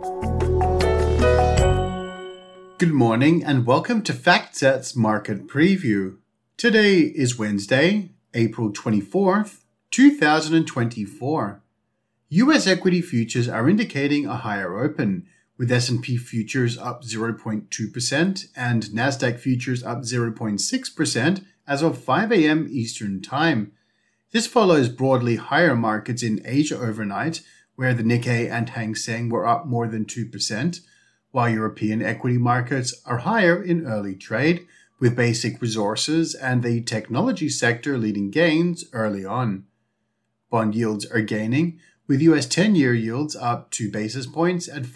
Good morning and welcome to FactSet's Market Preview. Today is Wednesday, April 24th, 2024. US equity futures are indicating a higher open, with S&P futures up 0.2% and Nasdaq futures up 0.6% as of 5 a.m. Eastern Time. This follows broadly higher markets in Asia overnight, where the Nikkei and Hang Seng were up more than 2%, while European equity markets are higher in early trade, with basic resources and the technology sector leading gains early on. Bond yields are gaining, with US 10-year yields up 2 basis points at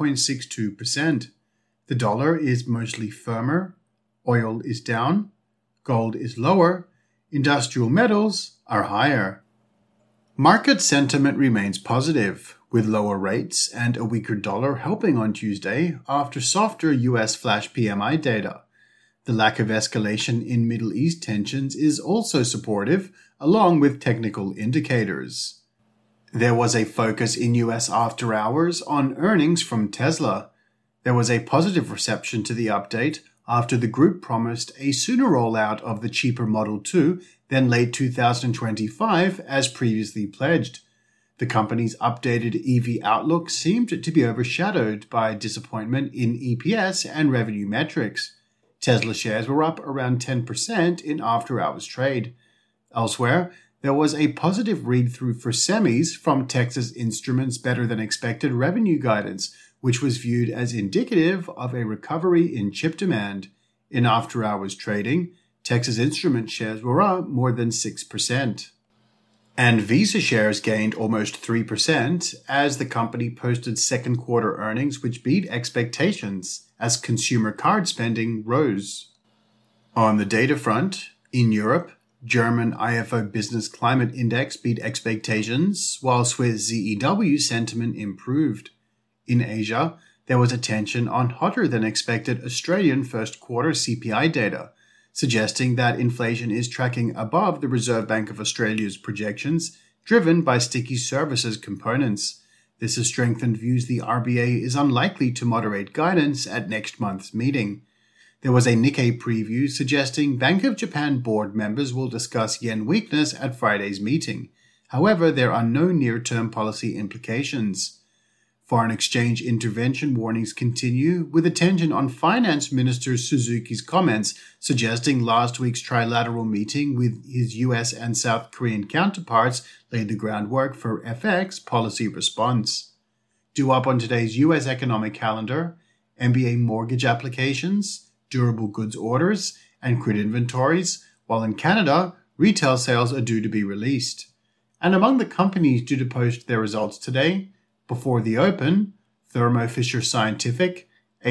4.62%. The dollar is mostly firmer, oil is down, gold is lower, industrial metals are higher. Market sentiment remains positive, with lower rates and a weaker dollar helping on Tuesday after softer US flash PMI data. The lack of escalation in Middle East tensions is also supportive, along with technical indicators. There was a focus in US after hours on earnings from Tesla. There was a positive reception to the update after the group promised a sooner rollout of the cheaper Model 2 than late 2025 as previously pledged. The company's updated EV outlook seemed to be overshadowed by disappointment in EPS and revenue metrics. Tesla shares were up around 10% in after-hours trade. Elsewhere, there was a positive read-through for semis from Texas Instruments' better-than-expected revenue guidance, which was viewed as indicative of a recovery in chip demand. In after-hours trading, Texas Instruments shares were up more than 6%. And Visa shares gained almost 3% as the company posted second quarter earnings which beat expectations as consumer card spending rose. On the data front, in Europe, German IFO Business Climate Index beat expectations, while Swiss ZEW sentiment improved. In Asia, there was attention on hotter than expected Australian first quarter CPI data, suggesting that inflation is tracking above the Reserve Bank of Australia's projections, driven by sticky services components. This has strengthened views the RBA is unlikely to moderate guidance at next month's meeting. There was a Nikkei preview suggesting Bank of Japan board members will discuss yen weakness at Friday's meeting. However, there are no near-term policy implications. Foreign exchange intervention warnings continue, with attention on Finance Minister Suzuki's comments suggesting last week's trilateral meeting with his US and South Korean counterparts laid the groundwork for FX policy response. Due up on today's US economic calendar, MBA mortgage applications, durable goods orders, and crude inventories, while in Canada, retail sales are due to be released. And among the companies due to post their results today, before the open, Thermo Fisher Scientific,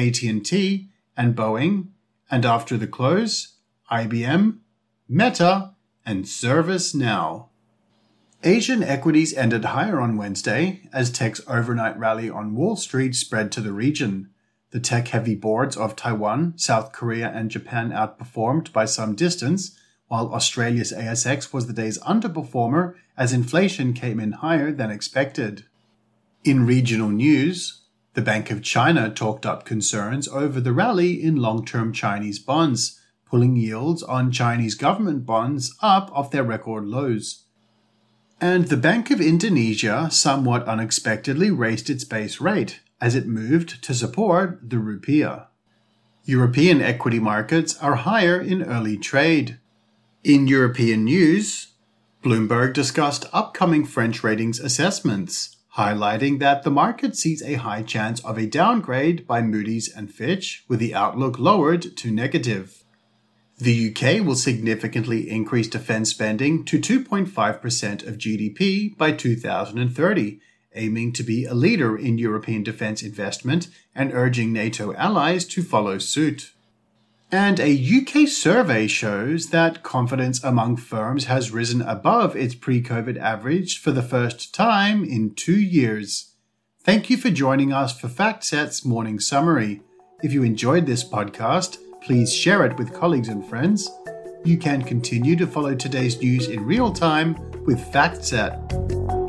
AT&T, and Boeing, and after the close, IBM, Meta, and ServiceNow. Asian equities ended higher on Wednesday as tech's overnight rally on Wall Street spread to the region. The tech-heavy boards of Taiwan, South Korea, and Japan outperformed by some distance, while Australia's ASX was the day's underperformer as inflation came in higher than expected. In regional news, the Bank of China talked up concerns over the rally in long-term Chinese bonds, pulling yields on Chinese government bonds up off their record lows. And the Bank of Indonesia somewhat unexpectedly raised its base rate as it moved to support the rupiah. European equity markets are higher in early trade. In European news, Bloomberg discussed upcoming French ratings assessments, highlighting that the market sees a high chance of a downgrade by Moody's and Fitch, with the outlook lowered to negative. The UK will significantly increase defence spending to 2.5% of GDP by 2030, aiming to be a leader in European defence investment and urging NATO allies to follow suit. And a UK survey shows that confidence among firms has risen above its pre-COVID average for the first time in 2 years. Thank you for joining us for FactSet's Morning Summary. If you enjoyed this podcast, please share it with colleagues and friends. You can continue to follow today's news in real time with FactSet.